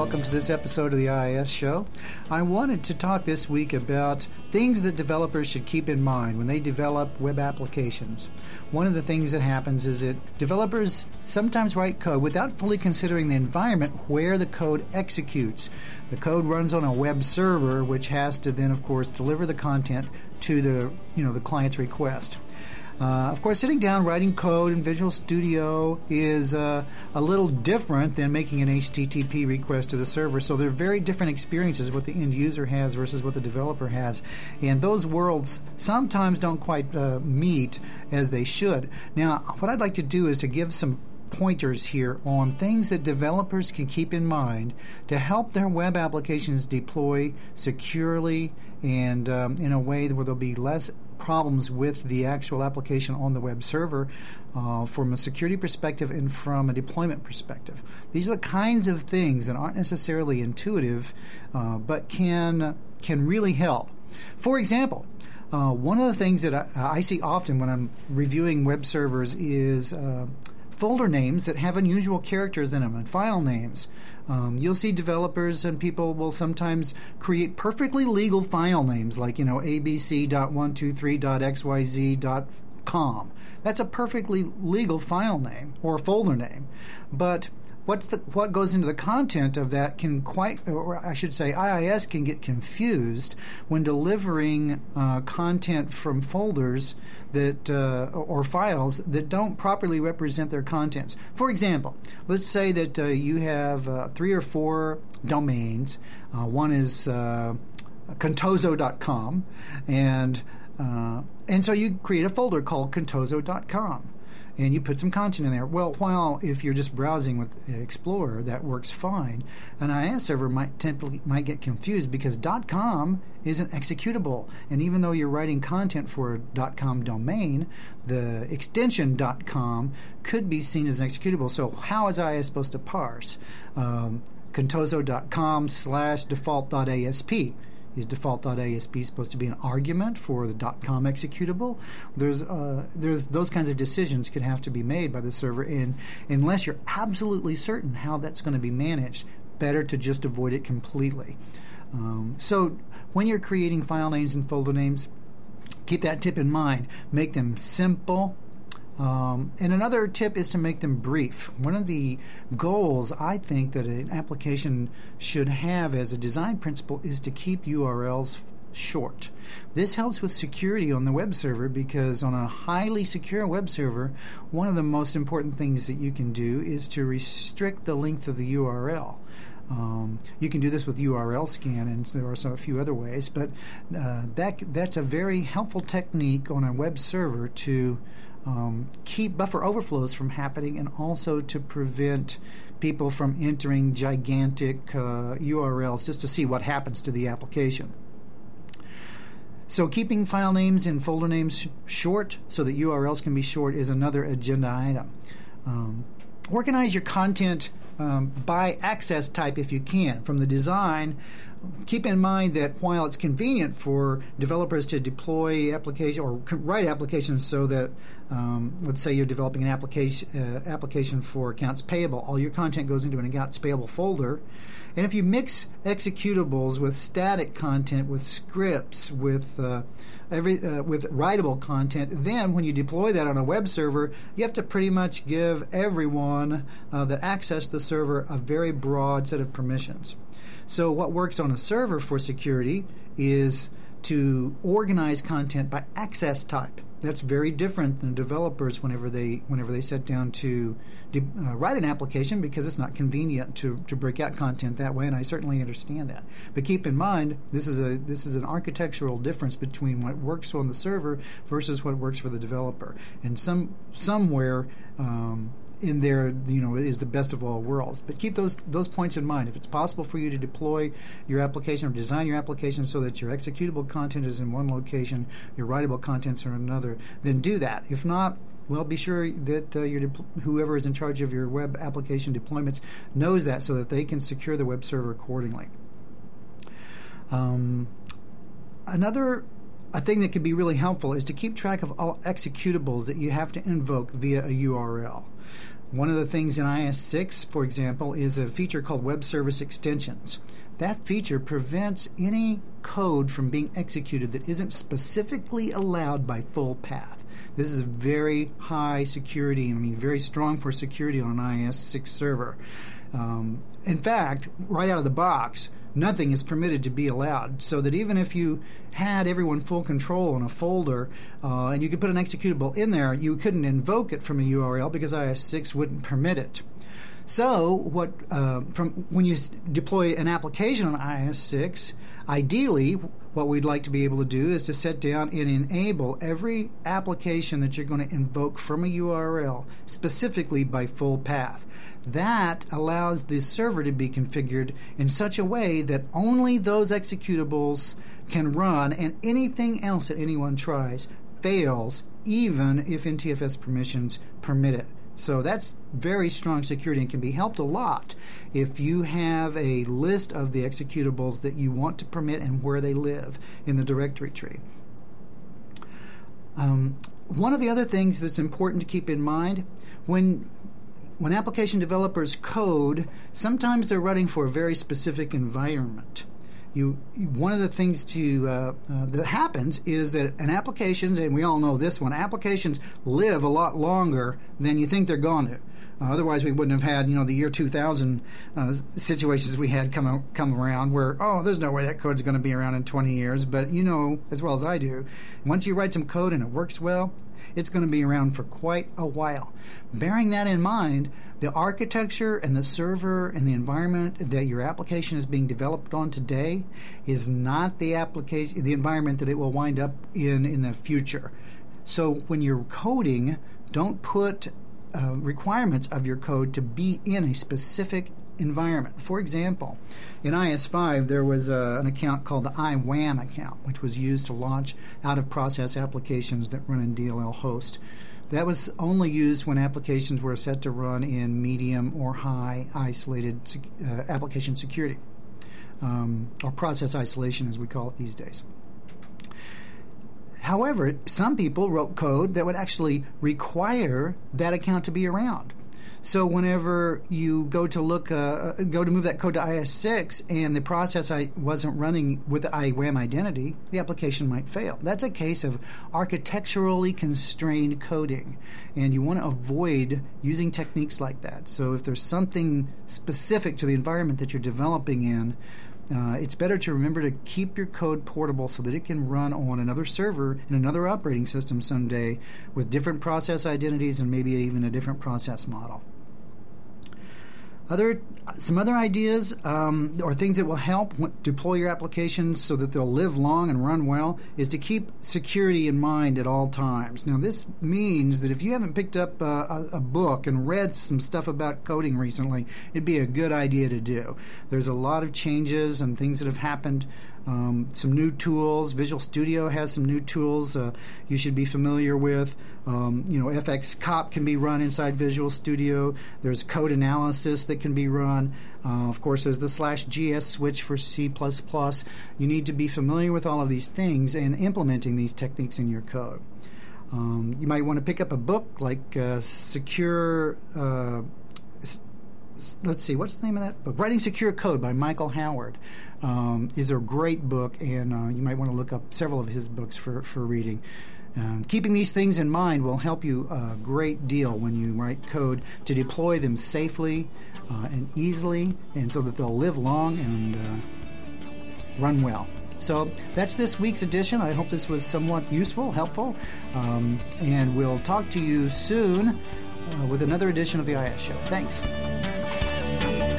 welcome to this episode of the IIS Show. I wanted to talk this week about things that developers should keep in mind when they develop web applications. One of the things that happens is that developers sometimes write code without fully considering the environment where the code executes. The code runs on a web server, which has to then, of course, deliver the content to the client's request. Of course, sitting down, writing code in Visual Studio is a little different than making an HTTP request to the server. So they're very different experiences, what the end user has versus what the developer has. And those worlds sometimes don't quite meet as they should. Now, what I'd like to do is to give some pointers here on things that developers can keep in mind to help their web applications deploy securely and in a way where there'll be less problems with the actual application on the web server from a security perspective and from a deployment perspective. These are the kinds of things that aren't necessarily intuitive but can really help. For example, one of the things that I see often when I'm reviewing web servers is folder names that have unusual characters in them and file names. You'll see developers and people will sometimes create perfectly legal file names like, abc.123.xyz.com. That's a perfectly legal file name or folder name. But what goes into the content of that IIS can get confused when delivering content from folders that or files that don't properly represent their contents. For example, let's say that you have 3 or 4 domains. One is contoso.com, and so you create a folder called contoso.com. And you put some content in there. Well, while if you're just browsing with Explorer, that works fine. An IIS server might get confused because .com isn't executable. And even though you're writing content for a .com domain, the extension .com could be seen as executable. So how is IIS supposed to parse contoso.com/default.asp? Is default.asp supposed to be an argument for the .com executable? There's those kinds of decisions could have to be made by the server, and unless you're absolutely certain how that's going to be managed, better to just avoid it completely. So when you're creating file names and folder names, keep that tip in mind. Make them simple. And another tip is to make them brief. One of the goals I think that an application should have as a design principle is to keep URLs short. This helps with security on the web server because on a highly secure web server, one of the most important things that you can do is to restrict the length of the URL. You can do this with URL scan, and there are a few other ways, but that's a very helpful technique on a web server to keep buffer overflows from happening and also to prevent people from entering gigantic URLs just to see what happens to the application. So keeping file names and folder names short so that URLs can be short is another agenda item. Organize your content by access type if you can. From the design, keep in mind that while it's convenient for developers to deploy application or write applications so that, let's say you're developing an application for accounts payable, all your content goes into an accounts payable folder. And if you mix executables with static content, with scripts, with writable content, then when you deploy that on a web server, you have to pretty much give everyone that access the server a very broad set of permissions. So what works on a server for security is to organize content by access type. That's very different than developers whenever they sit down to write an application, because it's not convenient to break out content that way, and I certainly understand that. But keep in mind, this is an architectural difference between what works on the server versus what works for the developer. And somewhere in there, is the best of all worlds. But keep those points in mind. If it's possible for you to deploy your application or design your application so that your executable content is in one location, your writable contents are in another, then do that. If not, well, be sure that whoever is in charge of your web application deployments knows that so that they can secure the web server accordingly. A thing that can be really helpful is to keep track of all executables that you have to invoke via a URL. One of the things in IS6, for example, is a feature called Web Service Extensions. That feature prevents any code from being executed that isn't specifically allowed by full path. This is very high security, very strong for security on an IS6 server. In fact, right out of the box, nothing is permitted to be allowed, so that even if you had everyone full control in a folder and you could put an executable in there, you couldn't invoke it from a URL because IS6 wouldn't permit it. So when you deploy an application on IS6, ideally what we'd like to be able to do is to set down and enable every application that you're going to invoke from a URL specifically by full path. That allows the server to be configured in such a way that only those executables can run, and anything else that anyone tries fails, even if NTFS permissions permit it. So that's very strong security and can be helped a lot if you have a list of the executables that you want to permit and where they live in the directory tree. One of the other things that's important to keep in mind, when application developers code, sometimes they're running for a very specific environment. One of the things that happens is that an applications, and we all know this one, applications live a lot longer than you think they're going to. Otherwise, we wouldn't have had, the year 2000 situations we had come around where, there's no way that code's going to be around in 20 years. But you know as well as I do, once you write some code and it works well, it's going to be around for quite a while. Bearing that in mind, the architecture and the server and the environment that your application is being developed on today is not the environment that it will wind up in the future. So when you're coding, don't put requirements of your code to be in a specific environment. For example, in IS5 there was an account called the IWAM account, which was used to launch out-of-process applications that run in DLL host. That was only used when applications were set to run in medium or high isolated application security, or process isolation as we call it these days. However, some people wrote code that would actually require that account to be around. So whenever you go to move that code to IS6 and the process wasn't running with the IWAM identity, the application might fail. That's a case of architecturally constrained coding, and you want to avoid using techniques like that. So if there's something specific to the environment that you're developing in, it's better to remember to keep your code portable so that it can run on another server in another operating system someday with different process identities and maybe even a different process model. Some other ideas or things that will help deploy your applications so that they'll live long and run well is to keep security in mind at all times. Now, this means that if you haven't picked up a book and read some stuff about coding recently, it'd be a good idea to do. There's a lot of changes and things that have happened. Some new tools. Visual Studio has some new tools you should be familiar with. FX Cop can be run inside Visual Studio. There's code analysis that can be run. Of course, there's the /GS switch for C++. You need to be familiar with all of these things and implementing these techniques in your code. You might want to pick up a book like Secure... let's see, what's the name of that book? Writing Secure Code by Michael Howard is a great book, and you might want to look up several of his books for reading. Keeping these things in mind will help you a great deal when you write code to deploy them safely and easily, and so that they'll live long and run well. So that's this week's edition. I hope this was somewhat useful, helpful, and we'll talk to you soon with another edition of the IS Show. Thanks.